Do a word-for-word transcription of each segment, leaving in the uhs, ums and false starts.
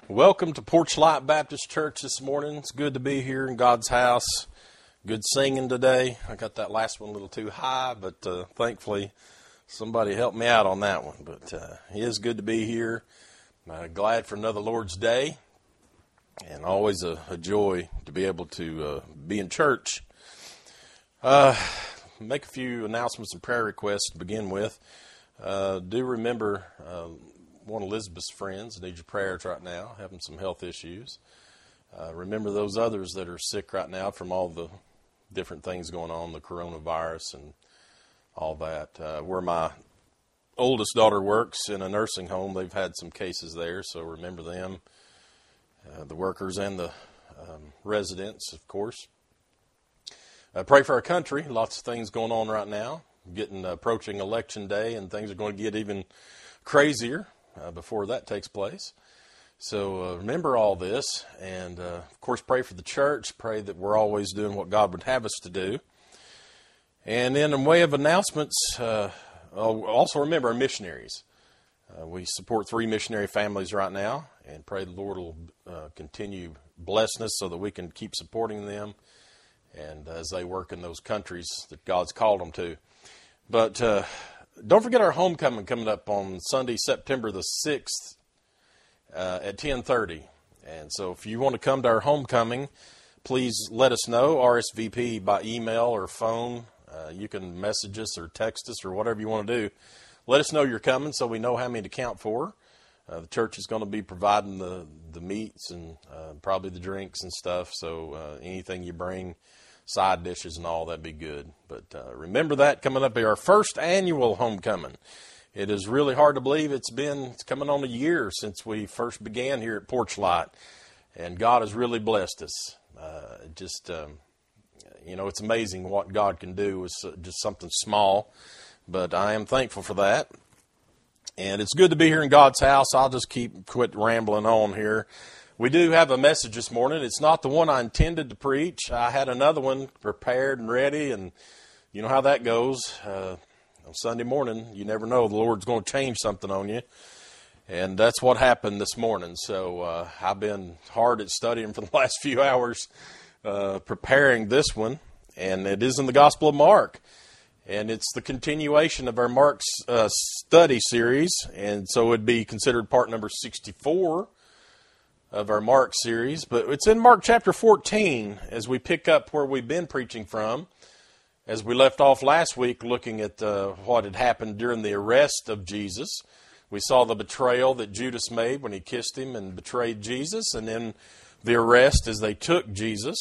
Welcome to Porch Light Baptist Church this morning. It's good to be here in God's house. Good singing today. I got that last one a little too high, but uh, thankfully somebody helped me out on that one. But uh, it is good to be here. Uh, glad for another Lord's Day, and always a, a joy to be able to uh, be in church. Uh, make a few announcements and prayer requests to begin with. Uh, do remember uh, one of Elizabeth's friends needs your prayers right now, having some health issues. Uh, remember those others that are sick right now from all the different things going on, the coronavirus and all that. Uh, where my oldest daughter works in a nursing home, they've had some cases there, so remember them, uh, the workers and the um, residents, of course. Uh, pray for our country. Lots of things going on right now. Getting uh, approaching election day, and things are going to get even crazier uh, before that takes place. So uh, remember all this, and uh, of course pray for the church. Pray that we're always doing what God would have us to do. And then in way of announcements, uh, also remember our missionaries. Uh, we support three missionary families right now, and pray the Lord will uh, continue blessing us so that we can keep supporting them and as they work in those countries that God's called them to. But uh, don't forget our homecoming coming up on Sunday, September the sixth uh, at ten thirty. And so if you want to come to our homecoming, please let us know, R S V P by email or phone. Uh, you can message us or text us or whatever you want to do. Let us know you're coming so we know how many to count for. Uh, the church is going to be providing the, the meats and uh, probably the drinks and stuff. So uh, anything you bring, side dishes and all, that'd be good. But uh, remember that coming up, our first annual homecoming. It is really hard to believe it's been it's coming on a year since we first began here at Porch Light, and God has really blessed us. Uh, just um, you know, it's amazing what God can do with just something small. But I am thankful for that, and it's good to be here in God's house. I'll just keep quit rambling on here. We do have a message this morning. It's not the one I intended to preach. I had another one prepared and ready, and you know how that goes. Uh, on Sunday morning, you never know. The Lord's going to change something on you, and that's what happened this morning. So uh, I've been hard at studying for the last few hours, uh, preparing this one, and it is in the Gospel of Mark, and it's the continuation of our Mark uh, study series, and so it would be considered part number sixty-four of our Mark series, but it's in Mark chapter fourteen as we pick up where we've been preaching from, as we left off last week looking at uh, what had happened during the arrest of Jesus. We saw the betrayal that Judas made when he kissed him and betrayed Jesus, and then the arrest as they took Jesus.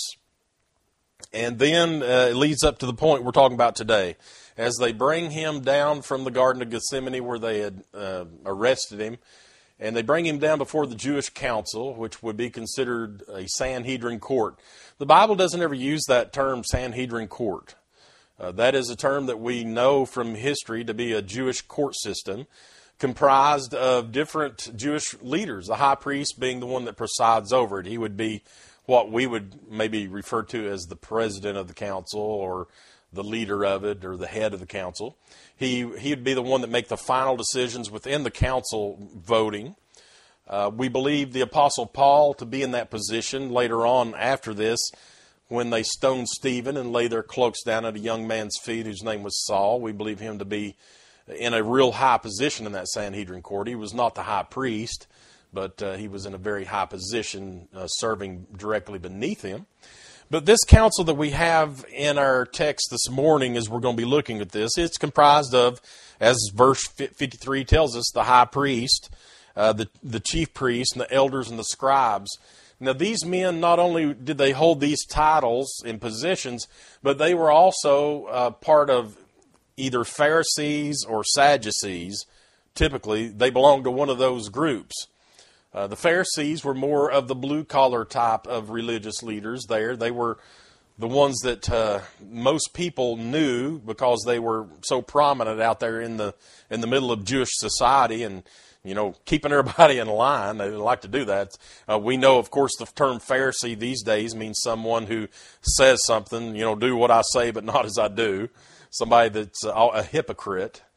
And then uh, it leads up to the point we're talking about today, as they bring him down from the Garden of Gethsemane where they had uh, arrested him. And they bring him down before the Jewish council, which would be considered a Sanhedrin court. The Bible doesn't ever use that term, Sanhedrin court. Uh, that is a term that we know from history to be a Jewish court system comprised of different Jewish leaders, the high priest being the one that presides over it. He would be what we would maybe refer to as the president of the council or the leader of it or the head of the council. He he would be the one that make the final decisions within the council voting. Uh, we believe the Apostle Paul to be in that position later on after this when they stoned Stephen and lay their cloaks down at a young man's feet whose name was Saul. We believe him to be in a real high position in that Sanhedrin court. He was not the high priest, but uh, he was in a very high position uh, serving directly beneath him. But this council that we have in our text this morning, as we're going to be looking at this, it's comprised of, as verse fifty-three tells us, the high priest, uh, the, the chief priest, and the elders and the scribes. Now, these men, not only did they hold these titles and positions, but they were also uh, part of either Pharisees or Sadducees. Typically, they belonged to one of those groups. Uh, the Pharisees were more of the blue-collar type of religious leaders there. They were the ones that uh, most people knew because they were so prominent out there in the in the middle of Jewish society and, you know, keeping everybody in line. They like to do that. Uh, we know, of course, the term Pharisee these days means someone who says something, you know, do what I say but not as I do. Somebody that's a, a hypocrite.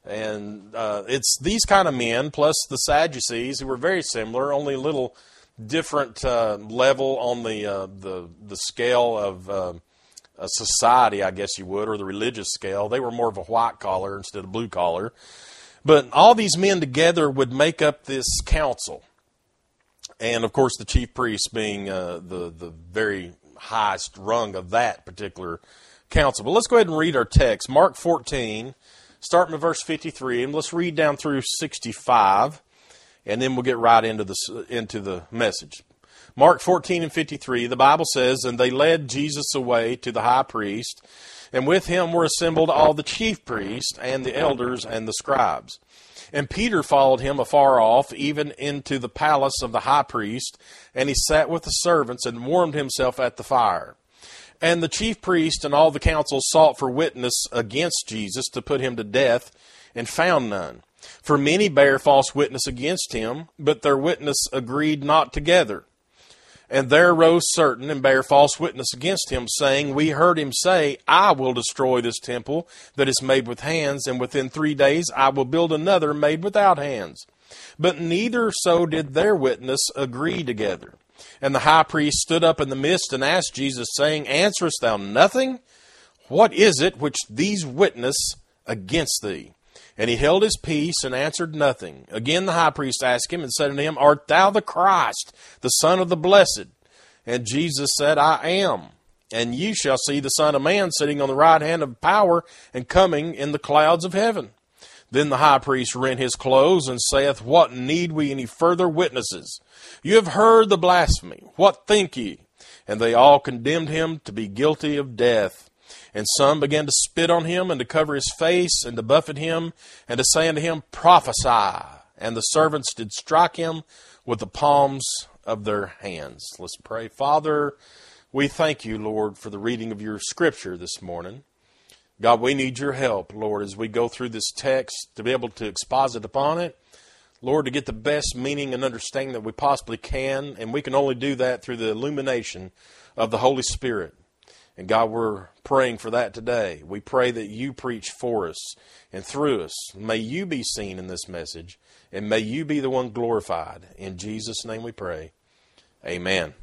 And uh, it's these kind of men, plus the Sadducees, who were very similar, only a little different uh, level on the, uh, the, the scale of uh, a society, I guess you would, or the religious scale. They were more of a white collar instead of blue collar. But all these men together would make up this council. And, of course, the chief priest being uh, the, the very highest rung of that particular council. But let's go ahead and read our text. Mark fourteen, starting with verse fifty-three, and let's read down through sixty-five, and then we'll get right into the, into the message. Mark fourteen and fifty-three, the Bible says, "And they led Jesus away to the high priest, and with him were assembled all the chief priests and the elders and the scribes. And Peter followed him afar off, even into the palace of the high priest, and he sat with the servants and warmed himself at the fire. And the chief priest and all the council sought for witness against Jesus to put him to death, and found none. For many bare false witness against him, but their witness agreed not together. And there rose certain and bare false witness against him, saying, We heard him say, I will destroy this temple that is made with hands, and within three days I will build another made without hands. But neither so did their witness agree together. And the high priest stood up in the midst and asked Jesus, saying, Answerest thou nothing? What is it which these witness against thee? And he held his peace and answered nothing. Again the high priest asked him and said unto him, Art thou the Christ, the Son of the Blessed? And Jesus said, I am. And ye shall see the Son of Man sitting on the right hand of power and coming in the clouds of heaven. Then the high priest rent his clothes and saith, What need we any further witnesses? You have heard the blasphemy. What think ye? And they all condemned him to be guilty of death. And some began to spit on him, and to cover his face, and to buffet him, and to say unto him, Prophesy. And the servants did strike him with the palms of their hands. Let's pray. Father, we thank you, Lord, for the reading of your scripture this morning. God, we need your help, Lord, as we go through this text to be able to exposit upon it. Lord, to get the best meaning and understanding that we possibly can, and we can only do that through the illumination of the Holy Spirit. And God, we're praying for that today. We pray that you preach for us and through us. May you be seen in this message, and may you be the one glorified. In Jesus' name we pray. Amen.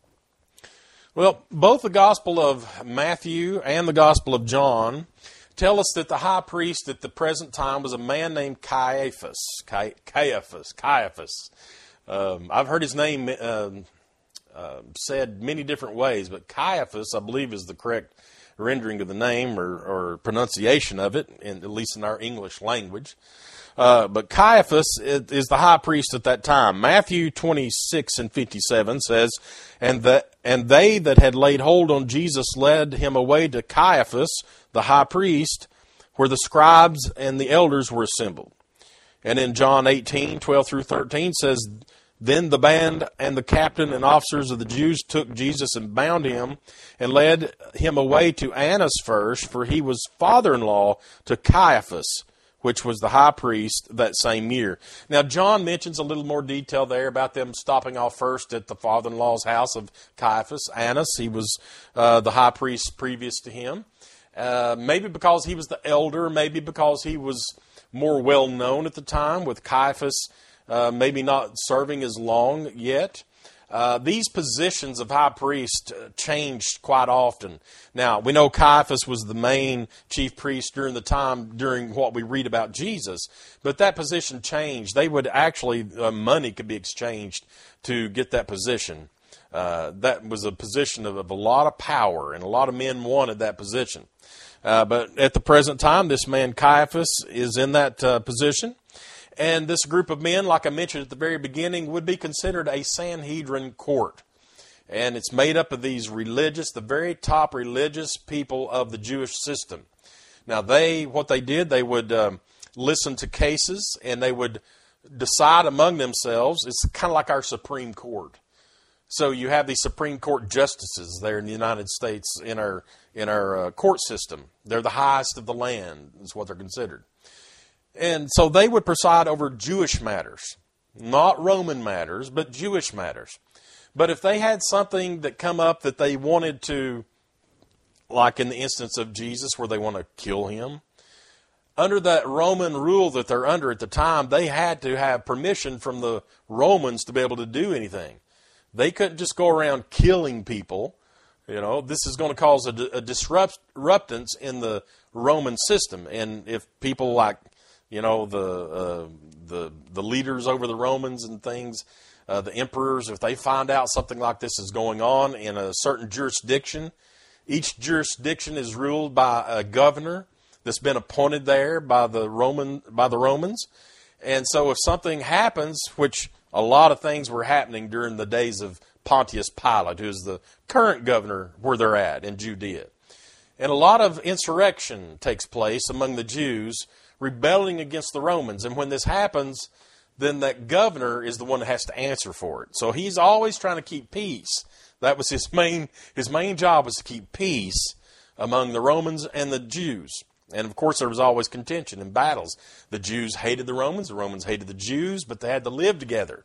Well, both the Gospel of Matthew and the Gospel of John tell us that the high priest at the present time was a man named Caiaphas. Caiaphas. Caiaphas. Um, I've heard his name um, uh, said many different ways, but Caiaphas, I believe, is the correct rendering of the name or, or pronunciation of it, in, at least in our English language. Uh, but Caiaphas is, is the high priest at that time. Matthew twenty-six and fifty-seven says, and, the, and they that had laid hold on Jesus led him away to Caiaphas, the high priest, where the scribes and the elders were assembled. And in John eighteen, twelve through thirteen says, Then the band and the captain and officers of the Jews took Jesus and bound him and led him away to Annas first, for he was father-in-law to Caiaphas, which was the high priest that same year. Now, John mentions a little more detail there about them stopping off first at the father-in-law's house of Caiaphas. Annas, he was uh, the high priest previous to him. Uh, maybe because he was the elder, maybe because he was more well-known at the time, with Caiaphas uh, maybe not serving as long yet. Uh, these positions of high priest uh, changed quite often. Now, we know Caiaphas was the main chief priest during the time, during what we read about Jesus, but that position changed. They would actually, uh, money could be exchanged to get that position. Uh, that was a position of, of a lot of power, and a lot of men wanted that position. Uh, but at the present time, this man Caiaphas is in that uh, position. And this group of men, like I mentioned at the very beginning, would be considered a Sanhedrin court. And it's made up of these religious, the very top religious people of the Jewish system. Now, they, what they did, they would um, listen to cases, and they would decide among themselves. It's kind of like our Supreme Court. So you have these Supreme Court justices there in the United States in our in our uh, court system. They're the highest of the land, is what they're considered. And so they would preside over Jewish matters, not Roman matters, but Jewish matters. But if they had something that come up that they wanted to, like in the instance of Jesus where they want to kill him, under that Roman rule that they're under at the time, they had to have permission from the Romans to be able to do anything. They couldn't just go around killing people. You know, this is going to cause a, a disruptance in the Roman system. And if people like, you know, the uh, the the leaders over the Romans and things, uh, the emperors, if they find out something like this is going on in a certain jurisdiction, each jurisdiction is ruled by a governor that's been appointed there by the Roman by the Romans. And so if something happens, which a lot of things were happening during the days of Pontius Pilate, who is the current governor where they're at in Judea. And a lot of insurrection takes place among the Jews, rebelling against the Romans. And when this happens, then that governor is the one that has to answer for it. So he's always trying to keep peace. That was his main his main job, was to keep peace among the Romans and the Jews. And, of course, there was always contention and battles. The Jews hated the Romans. The Romans hated the Jews, but they had to live together.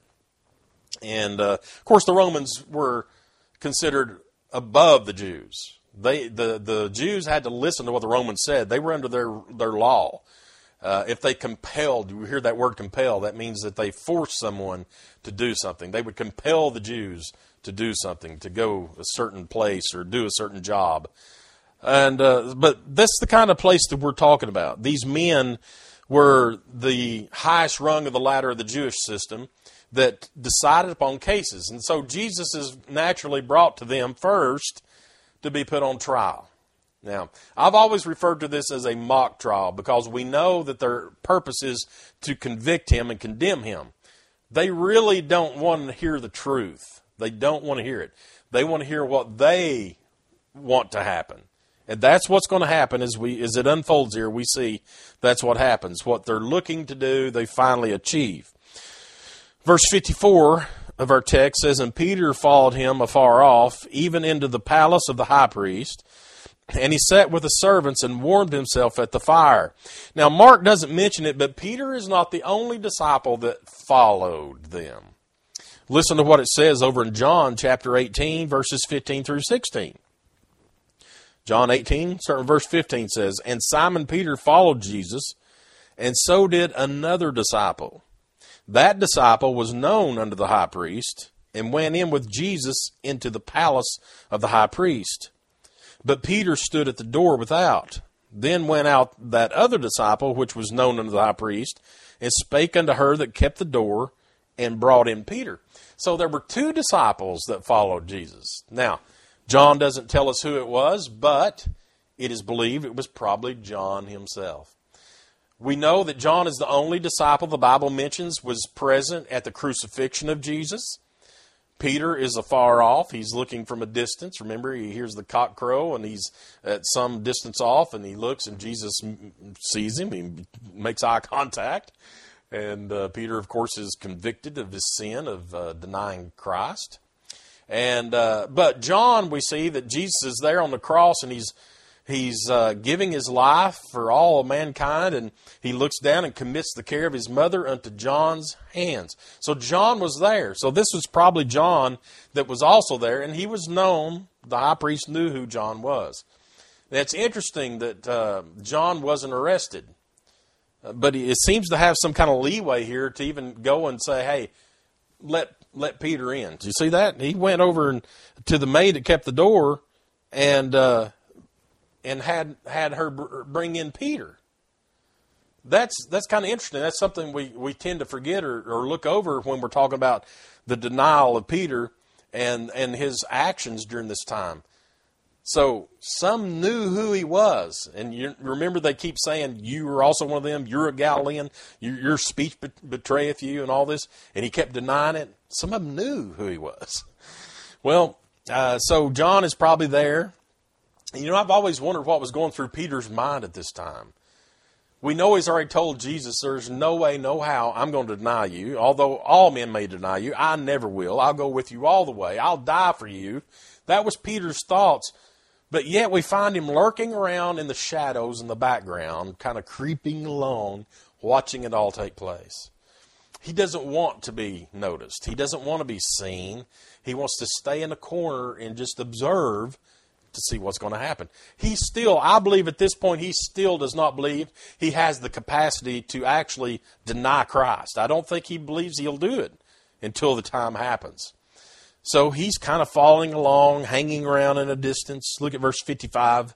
And, uh, of course, the Romans were considered above the Jews. They the, the Jews had to listen to what the Romans said. They were under their, their law. Uh, if they compelled, you hear that word compel, that means that they forced someone to do something. They would compel the Jews to do something, to go a certain place or do a certain job. And uh, but that's the kind of place that we're talking about. These men were the highest rung of the ladder of the Jewish system that decided upon cases. And so Jesus is naturally brought to them first to be put on trial. Now, I've always referred to this as a mock trial because we know that their purpose is to convict him and condemn him. They really don't want to hear the truth. They don't want to hear it. They want to hear what they want to happen. And that's what's going to happen as we as it unfolds here. We see that's what happens. What they're looking to do, they finally achieve. Verse fifty-four of our text says, "And Peter followed him afar off, even into the palace of the high priest. And he sat with the servants and warmed himself at the fire." Now, Mark doesn't mention it, but Peter is not the only disciple that followed them. Listen to what it says over in John chapter eighteen, verses fifteen through sixteen. John eighteen, starting verse fifteen says, "And Simon Peter followed Jesus, and so did another disciple. That disciple was known unto the high priest, and went in with Jesus into the palace of the high priest. But Peter stood at the door without. Then went out that other disciple, which was known unto the high priest, and spake unto her that kept the door, and brought in Peter." So there were two disciples that followed Jesus. Now, John doesn't tell us who it was, but it is believed it was probably John himself. We know that John is the only disciple the Bible mentions was present at the crucifixion of Jesus. Peter is afar off. He's looking from a distance. Remember, he hears the cock crow, and he's at some distance off, and he looks, and Jesus sees him. He makes eye contact. And uh, Peter, of course, is convicted of his sin of uh, denying Christ. And uh, but John, we see that Jesus is there on the cross, and he's he's uh, giving his life for all of mankind, and he looks down and commits the care of his mother unto John's hands. So John was there. So this was probably John that was also there, and he was known. The high priest knew who John was. And it's interesting that uh, John wasn't arrested, but it seems to have some kind of leeway here to even go and say, "Hey, let." Let Peter in." Do you see that? He went over and, to the maid that kept the door and uh, and had had her br- bring in Peter. That's that's kind of interesting. That's something we, we tend to forget or, or look over when we're talking about the denial of Peter and, and his actions during this time. So some knew who he was. And you remember they keep saying, "You are also one of them. You're a Galilean. Your, your speech betrayeth you," and all this. And he kept denying it. Some of them knew who he was. Well, uh, so John is probably there. You know, I've always wondered what was going through Peter's mind at this time. We know he's already told Jesus, "There's no way, no how I'm going to deny you. Although all men may deny you, I never will. I'll go with you all the way. I'll die for you." That was Peter's thoughts. But yet we find him lurking around in the shadows in the background, kind of creeping along, watching it all take place. He doesn't want to be noticed. He doesn't want to be seen. He wants to stay in a corner and just observe to see what's going to happen. He still, I believe at this point, he still does not believe he has the capacity to actually deny Christ. I don't think he believes he'll do it until the time happens. So he's kind of following along, hanging around in a distance. Look at verse fifty-five.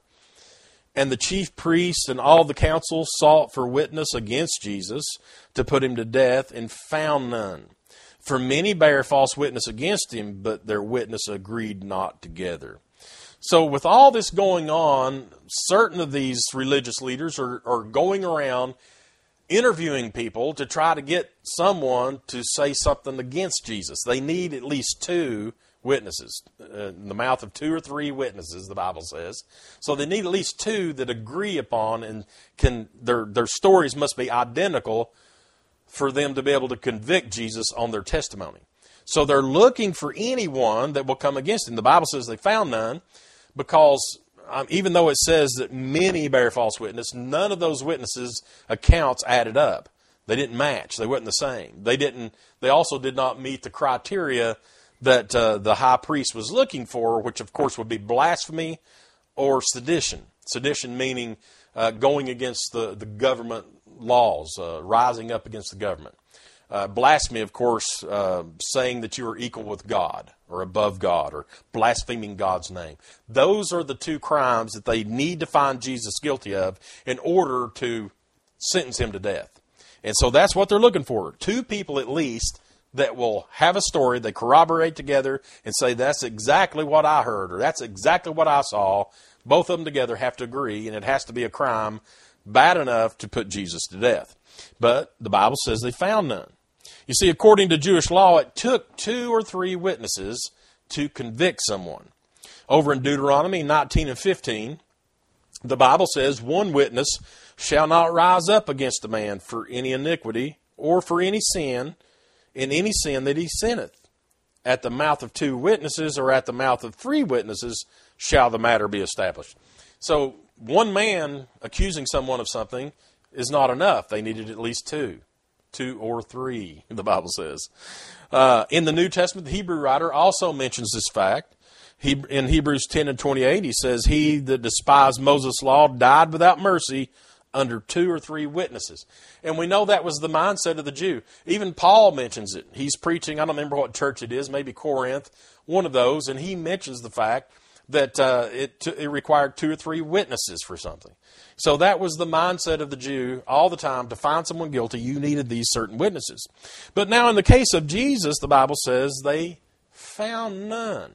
And the chief priests and all the council sought for witness against Jesus to put him to death, and found none. For many bare false witness against him, but their witness agreed not together. So with all this going on, certain of these religious leaders are, are going around interviewing people to try to get someone to say something against Jesus. They need at least two witnesses, uh, in the mouth of two or three witnesses, the Bible says. So they need at least two that agree upon, and can their their stories must be identical for them to be able to convict Jesus on their testimony. So they're looking for anyone that will come against him. The Bible says they found none, because um, even though it says that many bear false witness, none of those witnesses' accounts added up. They didn't match. They weren't the same. They didn't. They also did not meet the criteria that uh, the high priest was looking for, which of course would be blasphemy or sedition. Sedition meaning uh, going against the, the government laws, uh, rising up against the government. Uh, blasphemy, of course, uh, saying that you are equal with God or above God, or blaspheming God's name. Those are the two crimes that they need to find Jesus guilty of in order to sentence him to death. And so that's what they're looking for. Two people at least that will have a story, they corroborate together and say, that's exactly what I heard, or that's exactly what I saw. Both of them together have to agree, and it has to be a crime bad enough to put Jesus to death. But the Bible says they found none. You see, according to Jewish law, it took two or three witnesses to convict someone. Over in Deuteronomy nineteen and fifteen, the Bible says, one witness shall not rise up against a man for any iniquity or for any sin, in any sin that he sinneth. At the mouth of two witnesses, or at the mouth of three witnesses, shall the matter be established. So one man accusing someone of something is not enough. They needed at least two. Two or three, the Bible says. Uh, in the New Testament, the Hebrew writer also mentions this fact. He, in Hebrews ten and twenty-eight, he says, he that despised Moses' law died without mercy under two or three witnesses. And we know that was the mindset of the Jew. Even Paul mentions it. He's preaching, I don't remember what church it is, maybe Corinth, one of those, and he mentions the fact that uh, it, it required two or three witnesses for something. So that was the mindset of the Jew all the time. To find someone guilty, you needed these certain witnesses. But now in the case of Jesus, the Bible says they found none.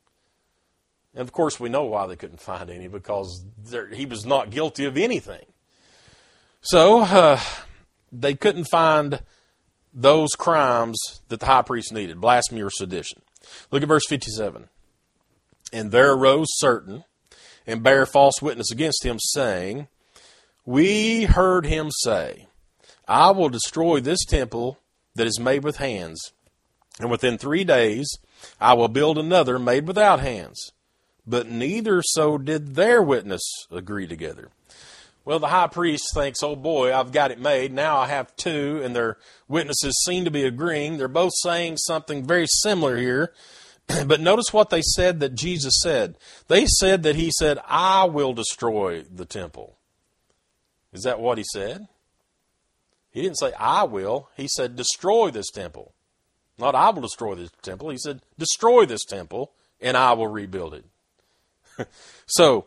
And of course we know why they couldn't find any, because he was not guilty of anything. So uh, they couldn't find those crimes that the high priest needed, blasphemy or sedition. Look at verse fifty-seven. And there arose certain, and bare false witness against him, saying, we heard him say, I will destroy this temple that is made with hands, and within three days I will build another made without hands. But neither so did their witness agree together. Well, the high priest thinks, oh boy, I've got it made. Now I have two, and their witnesses seem to be agreeing. They're both saying something very similar here. But notice what they said that Jesus said. They said that he said, I will destroy the temple. Is that what he said? He didn't say, I will. He said, destroy this temple. Not, I will destroy this temple. He said, destroy this temple, and I will rebuild it. So,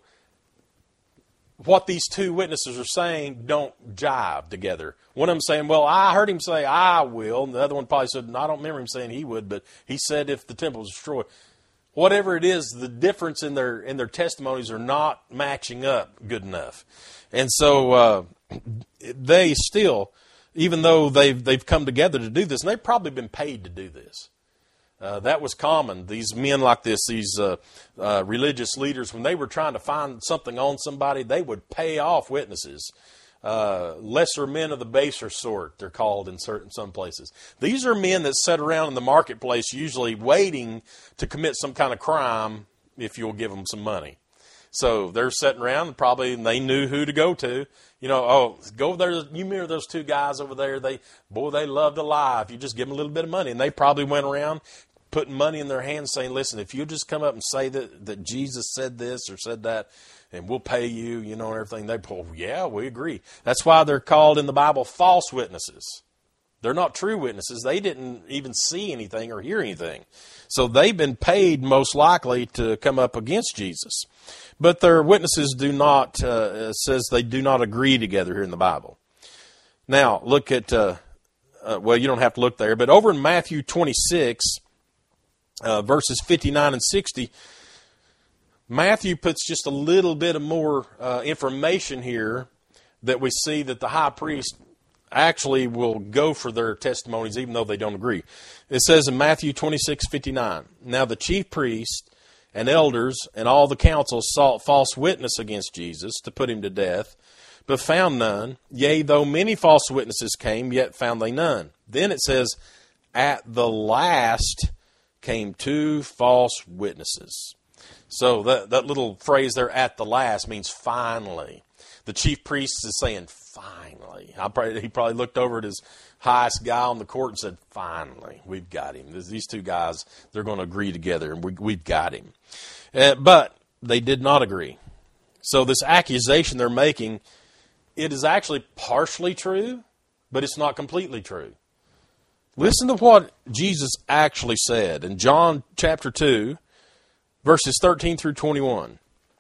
what these two witnesses are saying don't jive together. One of them saying, well, I heard him say, I will. And the other one probably said, no, I don't remember him saying he would, but he said if the temple is destroyed. Whatever it is, the difference in their in their testimonies are not matching up good enough. And so uh, they still, even though they've, they've come together to do this, and they've probably been paid to do this. Uh, that was common. These men like this, these uh, uh, religious leaders, when they were trying to find something on somebody, they would pay off witnesses. Uh, lesser men of the baser sort, they're called in certain some places. These are men that sit around in the marketplace usually waiting to commit some kind of crime if you'll give them some money. So they're sitting around and probably and they knew who to go to. You know, oh, go over there. You remember those two guys over there? They, boy, they love to lie if you just give them a little bit of money. And they probably went around, putting money in their hands saying, listen, if you just come up and say that, that Jesus said this or said that, and we'll pay you, you know, and everything, they pull, yeah, we agree. That's why they're called in the Bible false witnesses. They're not true witnesses. They didn't even see anything or hear anything. So they've been paid most likely to come up against Jesus. But their witnesses do not, uh, says they do not agree together here in the Bible. Now, look at, uh, uh, well, you don't have to look there, but over in Matthew twenty-six, uh, verses fifty-nine and sixty, Matthew puts just a little bit of more uh, information here that we see that the high priest actually will go for their testimonies even though they don't agree. It says in Matthew twenty-six fifty-nine, now the chief priest and elders and all the council sought false witness against Jesus to put him to death, but found none. Yea, though many false witnesses came, yet found they none. Then it says, at the last came two false witnesses. So that, that little phrase there, at the last, means finally. The chief priest is saying, finally. I probably, he probably looked over at his highest guy on the court and said, finally, we've got him. These two guys, they're going to agree together, and we, we've got him. Uh, but they did not agree. So this accusation they're making, it is actually partially true, but it's not completely true. Listen to what Jesus actually said in John chapter two, verses thirteen through twenty-one.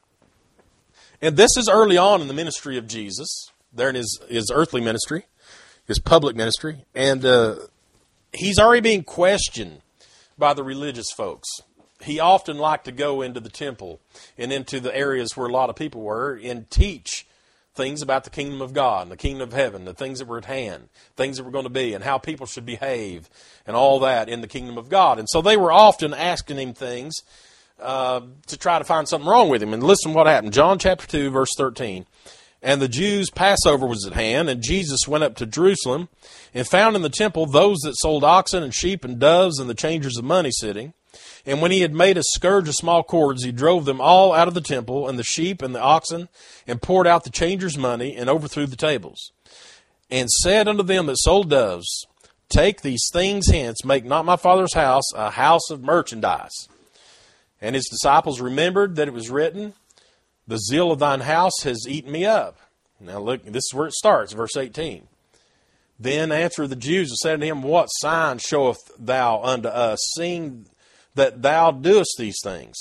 And this is early on in the ministry of Jesus, there in his, his earthly ministry, his public ministry. And uh, he's already being questioned by the religious folks. He often liked to go into the temple and into the areas where a lot of people were and teach things about the kingdom of God and the kingdom of heaven, the things that were at hand, things that were going to be, and how people should behave, and all that in the kingdom of God. And so they were often asking him things uh, to try to find something wrong with him. And listen what happened. John chapter two, verse thirteen. And the Jews' Passover was at hand, and Jesus went up to Jerusalem, and found in the temple those that sold oxen and sheep and doves and the changers of money sitting. And when he had made a scourge of small cords, he drove them all out of the temple, and the sheep and the oxen, and poured out the changers' money, and overthrew the tables. And said unto them that sold doves, take these things hence, make not my Father's house a house of merchandise. And his disciples remembered that it was written, the zeal of thine house has eaten me up. Now look, this is where it starts, verse eighteen. Then answered the Jews and said unto him, what sign showeth thou unto us, seeing that thou doest these things?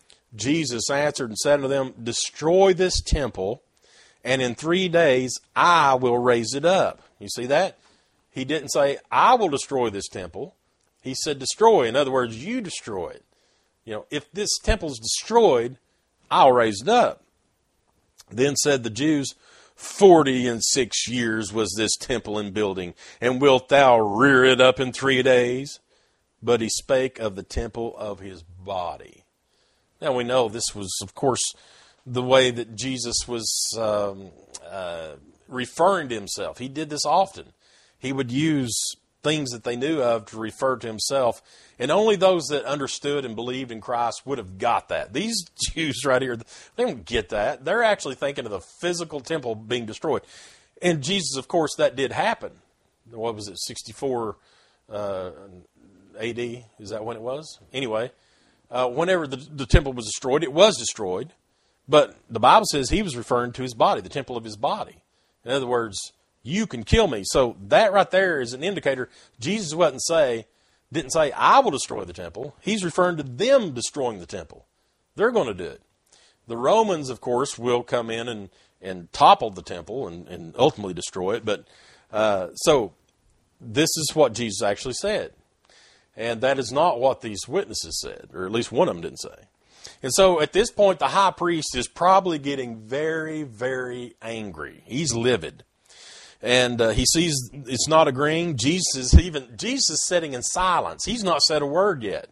Jesus answered and said unto them, destroy this temple, and in three days I will raise it up. You see that? He didn't say, I will destroy this temple. He said destroy. In other words, you destroy it. You know, if this temple is destroyed, I'll raise it up. Then said the Jews, forty and six years was this temple in building, and wilt thou rear it up in three days? But he spake of the temple of his body. Now we know this was, of course, the way that Jesus was um, uh, referring to himself. He did this often. He would use things that they knew of to refer to himself. And only those that understood and believed in Christ would have got that. These Jews right here, they don't get that. They're actually thinking of the physical temple being destroyed. And Jesus, of course, that did happen. What was it, sixty-four uh, A D? Is that when it was? Anyway, uh, whenever the, the temple was destroyed, it was destroyed. But the Bible says he was referring to his body, the temple of his body. In other words, you can kill me. So that right there is an indicator. Jesus wasn't say, didn't say, I will destroy the temple. He's referring to them destroying the temple. They're going to do it. The Romans, of course, will come in and, and topple the temple and, and ultimately destroy it. But uh, so this is what Jesus actually said. And that is not what these witnesses said, or at least one of them didn't say. And so at this point, the high priest is probably getting very, very angry. He's livid. And uh, he sees it's not agreeing. Jesus is even Jesus is sitting in silence. He's not said a word yet.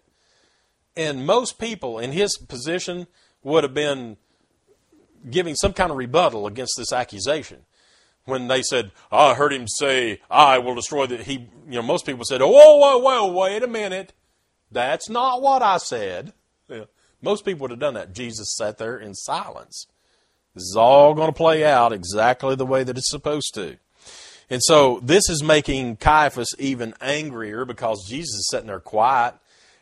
And most people in his position would have been giving some kind of rebuttal against this accusation. When they said, I heard him say, I will destroy the, he, you know, most people said, oh, whoa, whoa, wait a minute. That's not what I said. Yeah. Most people would have done that. Jesus sat there in silence. This is all going to play out exactly the way that it's supposed to. And so this is making Caiaphas even angrier because Jesus is sitting there quiet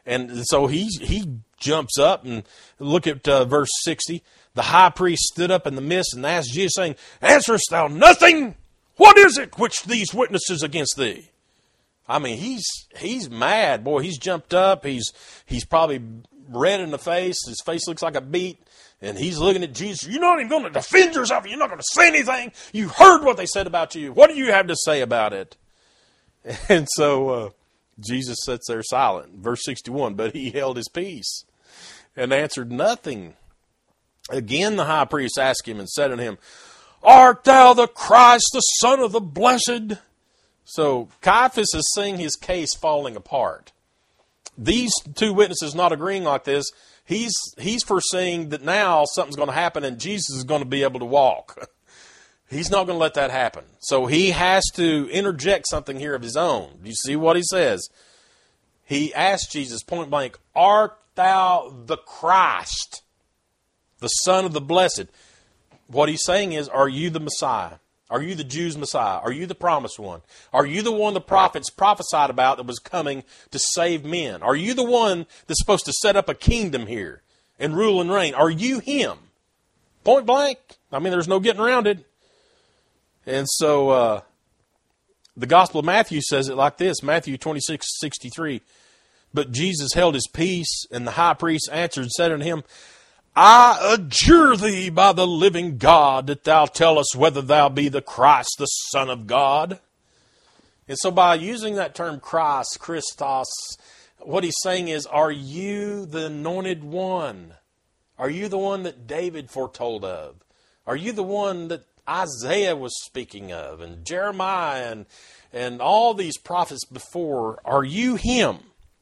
And so he, he jumps up and look at uh, verse sixty. The high priest stood up in the midst and asked Jesus, saying, Answerest thou nothing? What is it which these witnesses against thee? I mean, he's he's mad. Boy, he's jumped up. He's he's probably red in the face. His face looks like a beet. And he's looking at Jesus. You're not even going to defend yourself. You're not going to say anything. You heard what they said about you. What do you have to say about it? And so uh, Jesus sits there silent. Verse sixty-one, but he held his peace and answered nothing. Again the high priest asked him and said unto him, Art thou the Christ, the Son of the Blessed? So Caiaphas is seeing his case falling apart. These two witnesses not agreeing like this, he's he's foreseeing that now something's going to happen and Jesus is going to be able to walk. He's not going to let that happen. So he has to interject something here of his own. Do you see what he says? He asked Jesus point blank, Art thou the Christ, the Son of the Blessed? What he's saying is, are you the Messiah? Are you the Jews' Messiah? Are you the promised one? Are you the one the prophets prophesied about that was coming to save men? Are you the one that's supposed to set up a kingdom here and rule and reign? Are you him? Point blank. I mean, there's no getting around it. And so uh, the Gospel of Matthew says it like this, Matthew twenty-six sixty-three. But Jesus held his peace, and the high priest answered and said unto him, I adjure thee by the living God that thou tell us whether thou be the Christ, the Son of God. And so by using that term Christ, Christos, what he's saying is, are you the anointed one? Are you the one that David foretold of? Are you the one that Isaiah was speaking of, and Jeremiah and, and all these prophets before? Are you him?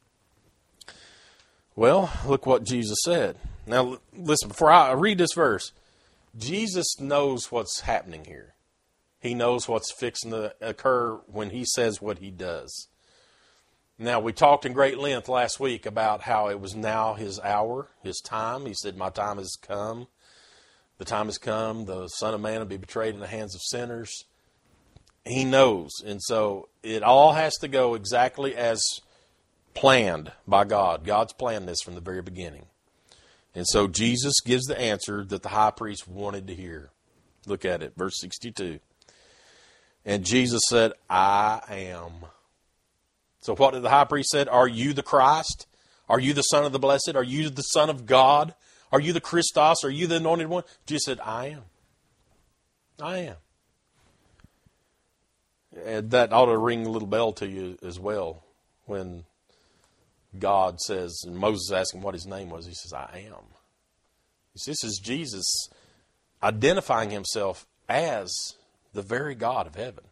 Well, look what Jesus said. Now, listen, before I read this verse, Jesus knows what's happening here. He knows what's fixing to occur when he says what he does. Now, we talked in great length last week about how it was now his hour, his time. He said, my time has come. The time has come. The Son of Man will be betrayed in the hands of sinners. He knows. And so it all has to go exactly as planned by God. God's planned this from the very beginning. And so Jesus gives the answer that the high priest wanted to hear. Look at it, verse sixty-two. And Jesus said, I am. So what did the high priest say? Are you the Christ? Are you the Son of the Blessed? Are you the Son of God? Are you the Christos? Are you the anointed one? Jesus said, I am. I am. And that ought to ring a little bell to you as well when God says, and Moses asked him what his name was. He says, I am. This is Jesus identifying himself as the very God of heaven.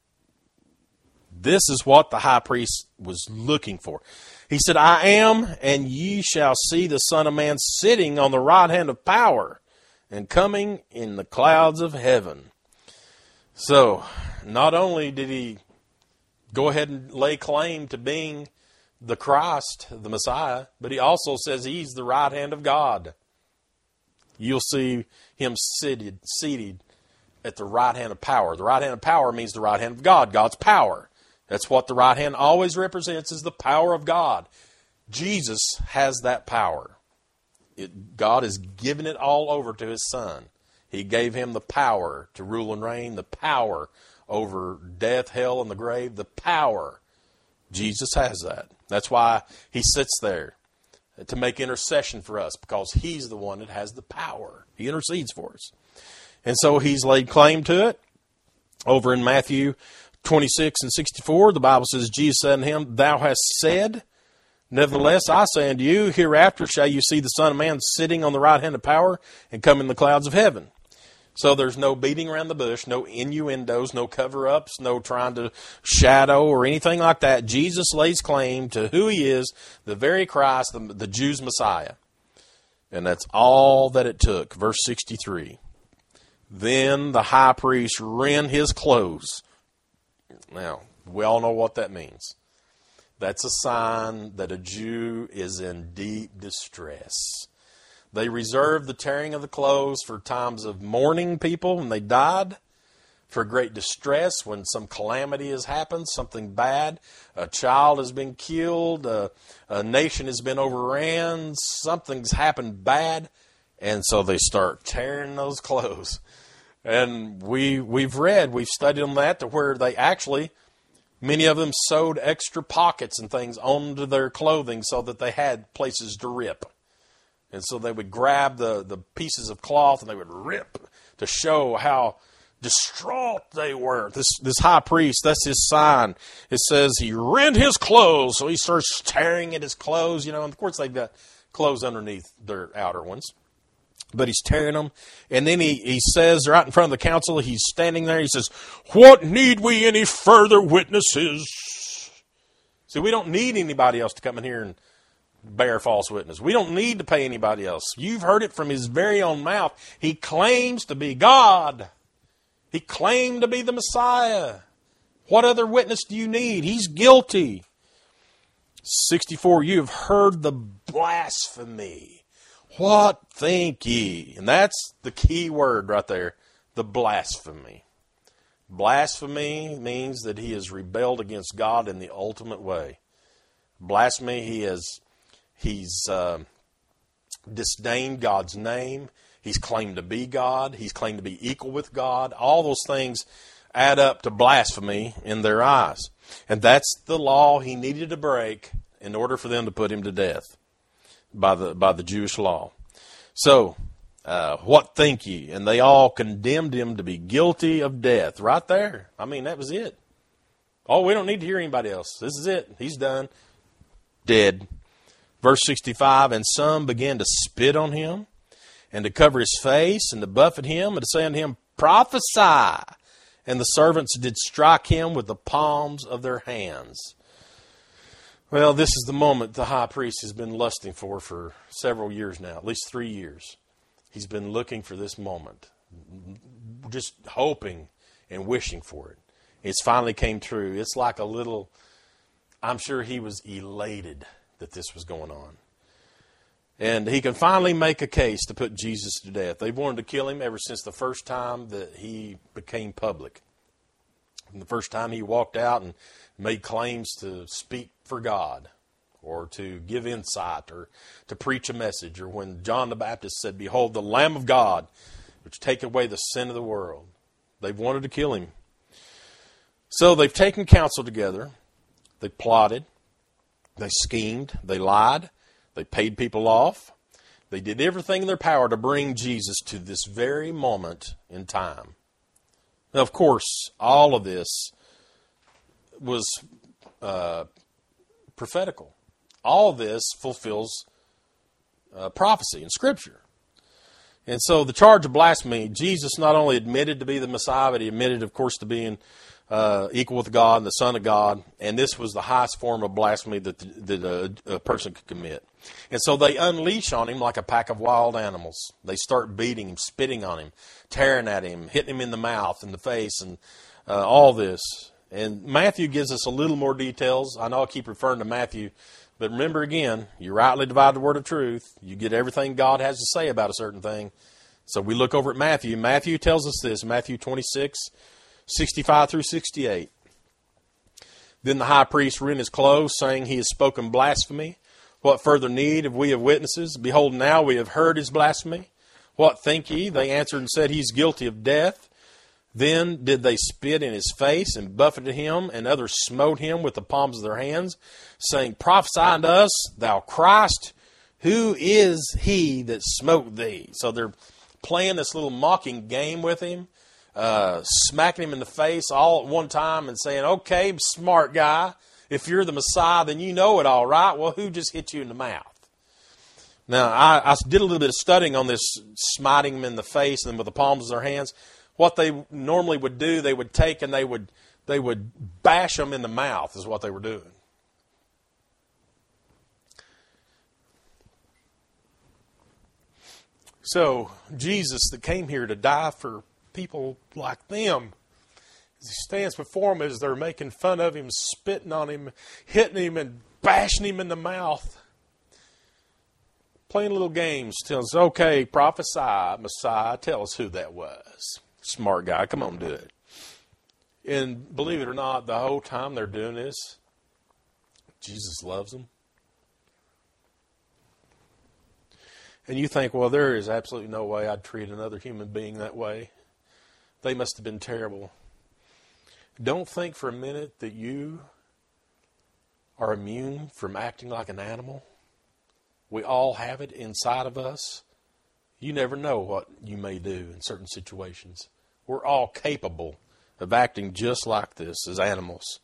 This is what the high priest was looking for. He said, I am, and ye shall see the Son of Man sitting on the right hand of power and coming in the clouds of heaven. So, not only did he go ahead and lay claim to being the Christ, the Messiah, but he also says he's the right hand of God. You'll see him seated, seated at the right hand of power. The right hand of power means the right hand of God, God's power. That's what the right hand always represents, is the power of God. Jesus has that power. It, God has given it all over to his Son. He gave him the power to rule and reign, the power over death, hell, and the grave, the power. Jesus has that. That's why he sits there to make intercession for us, because he's the one that has the power. He intercedes for us. And so he's laid claim to it. Over in Matthew twenty-six and sixty-four, the Bible says, Jesus said unto him, Thou hast said, nevertheless I say unto you, hereafter shall you see the Son of Man sitting on the right hand of power and come in the clouds of heaven. So there's no beating around the bush, no innuendos, no cover-ups, no trying to shadow or anything like that. Jesus lays claim to who he is, the very Christ, the, the Jews' Messiah. And that's all that it took. Verse sixty-three. Then the high priest rent his clothes. Now, we all know what that means. That's a sign that a Jew is in deep distress. They reserved the tearing of the clothes for times of mourning people when they died, for great distress when some calamity has happened, something bad, a child has been killed, a, a nation has been overran, something's happened bad, and so they start tearing those clothes. And we, we've read, we've studied on that to where they actually, many of them sewed extra pockets and things onto their clothing so that they had places to rip. And so they would grab the, the pieces of cloth and they would rip to show how distraught they were. This this high priest, that's his sign. It says he rent his clothes, so he starts tearing at his clothes, you know, and of course they've got clothes underneath their outer ones. But he's tearing them. And then he, he says, right in front of the council, he's standing there, he says, "What need we any further witnesses?" See, we don't need anybody else to come in here and bear false witness. We don't need to pay anybody else. You've heard it from his very own mouth. He claims to be God. He claimed to be the Messiah. What other witness do you need? He's guilty. sixty-four, you have heard the blasphemy. What think ye? And that's the key word right there, the blasphemy. Blasphemy means that he has rebelled against God in the ultimate way. Blasphemy, he has he's uh, disdained God's name. He's claimed to be God. He's claimed to be equal with God. All those things add up to blasphemy in their eyes. And that's the law he needed to break in order for them to put him to death by the by the Jewish law. So, uh, what think ye? And they all condemned him to be guilty of death. Right there. I mean, that was it. Oh, we don't need to hear anybody else. This is it. He's done. Dead. Verse sixty-five, and some began to spit on him, and to cover his face, and to buffet him, and to say unto him, "Prophesy." And the servants did strike him with the palms of their hands. Well, this is the moment the high priest has been lusting for for several years now, at least three years. He's been looking for this moment, just hoping and wishing for it. It's finally came true. It's like a little, I'm sure he was elated that this was going on. And he can finally make a case to put Jesus to death. They've wanted to kill him ever since the first time that he became public. And the first time he walked out and made claims to speak for God or to give insight or to preach a message, or when John the Baptist said, "Behold, the Lamb of God, which taketh away the sin of the world." They've wanted to kill him. So they've taken counsel together. They plotted. They schemed. They lied. They paid people off. They did everything in their power to bring Jesus to this very moment in time. Now, of course, all of this was uh, prophetical. All of this fulfills uh, prophecy in Scripture. And so the charge of blasphemy, Jesus not only admitted to be the Messiah, but he admitted, of course, to being uh, equal with God and the Son of God. And this was the highest form of blasphemy that, that a, a person could commit. And so they unleash on him like a pack of wild animals. They start beating him, spitting on him, tearing at him, hitting him in the mouth, in the face, and uh, all this. And Matthew gives us a little more details. I know I keep referring to Matthew, but remember again, you rightly divide the word of truth. You get everything God has to say about a certain thing. So we look over at Matthew. Matthew tells us this, Matthew twenty-six, sixty-five through sixty-eight. Then the high priest rent his clothes, saying, "He has spoken blasphemy. What further need have we of witnesses? Behold, now we have heard his blasphemy. What think ye?" They answered and said, "He's guilty of death." Then did they spit in his face and buffeted him, and others smote him with the palms of their hands, saying, "Prophesy unto us, thou Christ, who is he that smote thee?" So they're playing this little mocking game with him, uh, smacking him in the face all at one time and saying, "Okay, smart guy, if you're the Messiah, then you know it all, right? Well, who just hit you in the mouth?" Now, I, I did a little bit of studying on this, smiting them in the face and with the palms of their hands. What they normally would do, they would take and they would they would bash them in the mouth is what they were doing. So, Jesus that came here to die for people like them, as he stands before them as they're making fun of him, spitting on him, hitting him and bashing him in the mouth, playing little games, tells us, "Okay, prophesy, Messiah, tell us who that was." Smart guy, come on, do it. And believe it or not, the whole time they're doing this, Jesus loves them. And you think, well, there is absolutely no way I'd treat another human being that way. They must have been terrible. Don't think for a minute that you are immune from acting like an animal. We all have it inside of us. You never know what you may do in certain situations. We're all capable of acting just like this as animals.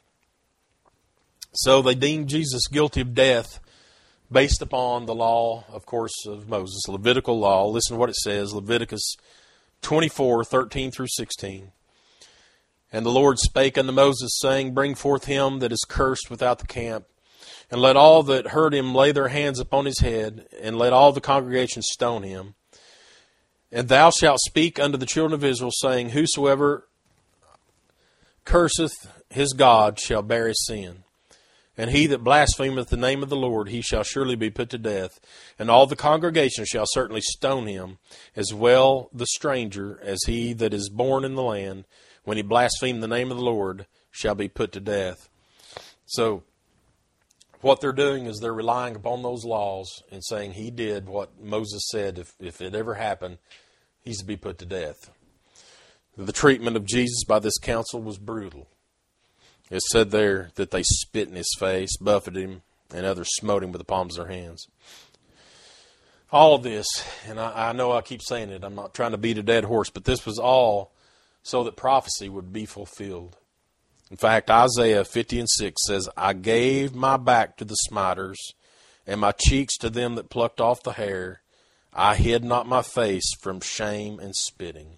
So they deemed Jesus guilty of death based upon the law, of course, of Moses, Levitical law. Listen to what it says, Leviticus twenty-four, thirteen through sixteen. And the Lord spake unto Moses, saying, Bring forth him that is cursed without the camp, and let all that heard him lay their hands upon his head, and let all the congregation stone him. And thou shalt speak unto the children of Israel, saying, Whosoever curseth his God shall bear his sin. And he that blasphemeth the name of the Lord, he shall surely be put to death. And all the congregation shall certainly stone him, as well the stranger as he that is born in the land, when he blaspheme the name of the Lord, shall be put to death. So, what they're doing is they're relying upon those laws and saying he did what Moses said. If, if it ever happened, he's to be put to death. The treatment of Jesus by this council was brutal. It said there that they spit in his face, buffeted him, and others smote him with the palms of their hands. All of this, and I, I know I keep saying it, I'm not trying to beat a dead horse, but this was all so that prophecy would be fulfilled. In fact, Isaiah fifty and six says, I gave my back to the smiters, and my cheeks to them that plucked off the hair. I hid not my face from shame and spitting.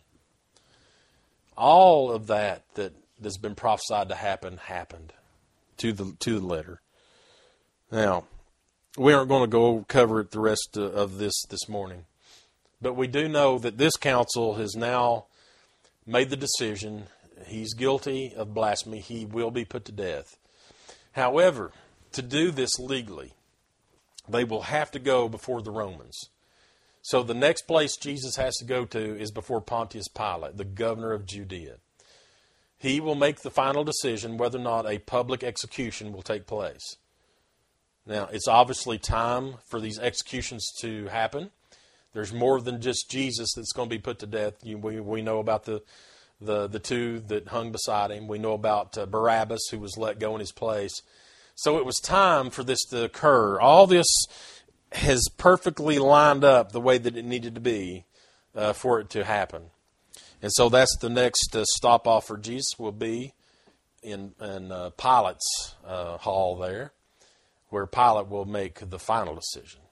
All of that that that's been prophesied to happen happened to the to the letter. Now, we aren't going to go cover it the rest of this this morning, but we do know that this council has now made the decision. He's guilty of blasphemy. He will be put to death. However, to do this legally, they will have to go before the Romans. So the next place Jesus has to go to is before Pontius Pilate, the governor of Judea. He will make the final decision whether or not a public execution will take place. Now, it's obviously time for these executions to happen. There's more than just Jesus that's going to be put to death. You, we, we know about the, the, the two that hung beside him. We know about uh, Barabbas, who was let go in his place. So it was time for this to occur. All this has perfectly lined up the way that it needed to be uh, for it to happen. And so that's the next uh, stop off for Jesus will be in, in uh, Pilate's uh, hall there, where Pilate will make the final decision.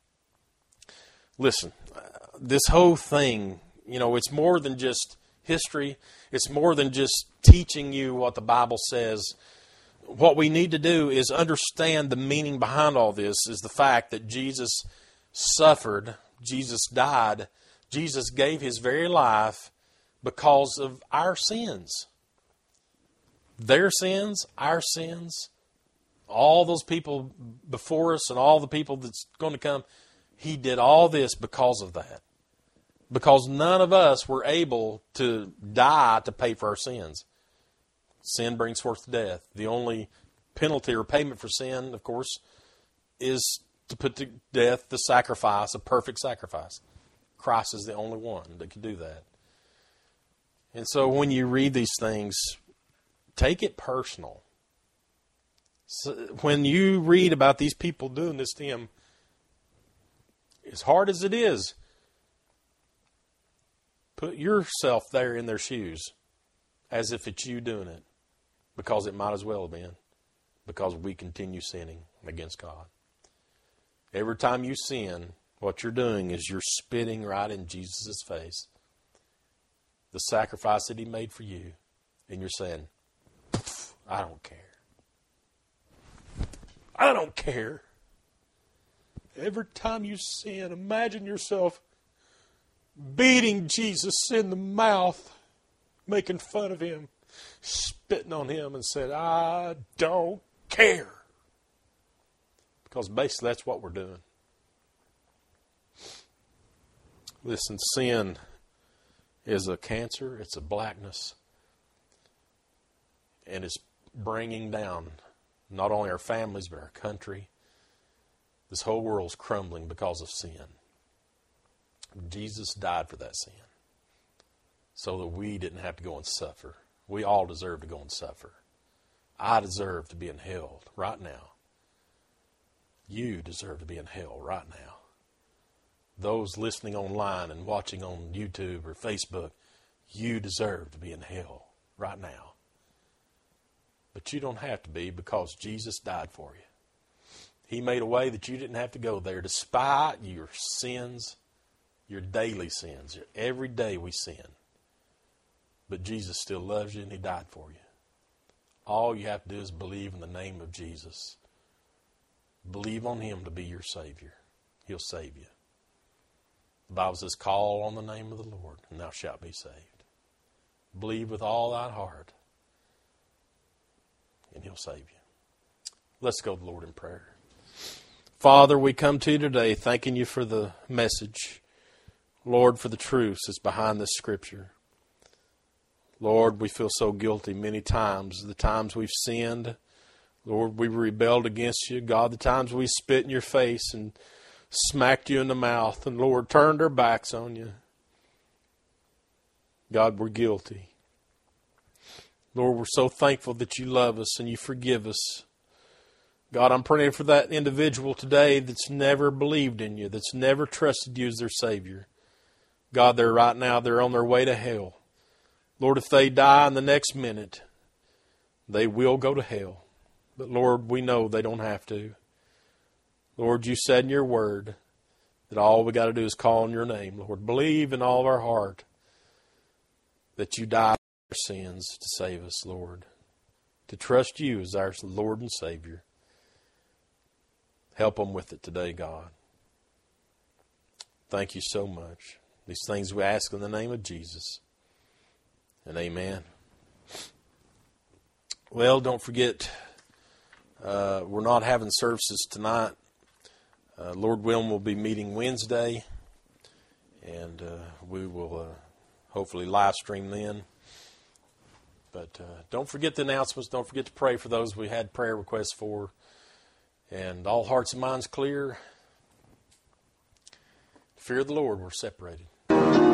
Listen, uh, this whole thing, you know, it's more than just history. It's more than just teaching you what the Bible says. What we need to do is understand the meaning behind all this is the fact that Jesus suffered, Jesus died, Jesus gave his very life because of our sins. Their sins, our sins, all those people before us and all the people that's going to come. He did all this because of that. Because none of us were able to die to pay for our sins. Sin brings forth death. The only penalty or payment for sin, of course, is to put to death the sacrifice, a perfect sacrifice. Christ is the only one that can do that. And so when you read these things, take it personal. So when you read about these people doing this to him, as hard as it is, put yourself there in their shoes as if it's you doing it, because it might as well have been, because we continue sinning against God. Every time you sin, what you're doing is you're spitting right in Jesus' face, the sacrifice that he made for you, and you're saying, I don't care. I don't care. Every time you sin, imagine yourself beating Jesus in the mouth, making fun of him, spitting on him, and said, I don't care. Because basically that's what we're doing. Listen, sin is a cancer. It's a blackness. and it's bringing down not only our families but our country. This whole world's crumbling because of sin. Jesus died for that sin so that we didn't have to go and suffer. We all deserve to go and suffer. I deserve to be in hell right now. You deserve to be in hell right now. Those listening online and watching on YouTube or Facebook, you deserve to be in hell right now. But you don't have to be, because Jesus died for you. He made a way that you didn't have to go there, despite your sins, your daily sins. Every day we sin. But Jesus still loves you, and He died for you. All you have to do is believe in the name of Jesus. Believe on Him to be your Savior. He'll save you. The Bible says, call on the name of the Lord, and thou shalt be saved. Believe with all thine heart, and He'll save you. Let's go to the Lord in prayer. Father, we come to you today thanking you for the message. Lord, for the truths that's behind this Scripture. Lord, we feel so guilty many times. The times we've sinned. Lord, we rebelled against you. God, the times we spit in your face and smacked you in the mouth. And Lord, turned our backs on you. God, we're guilty. Lord, we're so thankful that you love us and you forgive us. God, I'm praying for that individual today that's never believed in you, that's never trusted you as their Savior. God, they're right now, they're on their way to hell. Lord, if they die in the next minute, they will go to hell. But Lord, we know they don't have to. Lord, you said in your word that all we got to do is call on your name. Lord, believe in all of our heart that you died for our sins to save us, Lord. To trust you as our Lord and Savior. Help them with it today, God. Thank you so much. These things we ask in the name of Jesus. And amen. Well, don't forget, uh, we're not having services tonight. Uh, Lord willing, we'll be meeting Wednesday. And uh, we will uh, hopefully live stream then. But uh, don't forget the announcements. Don't forget to pray for those we had prayer requests for. And all hearts and minds clear. Fear of the Lord, we're separated.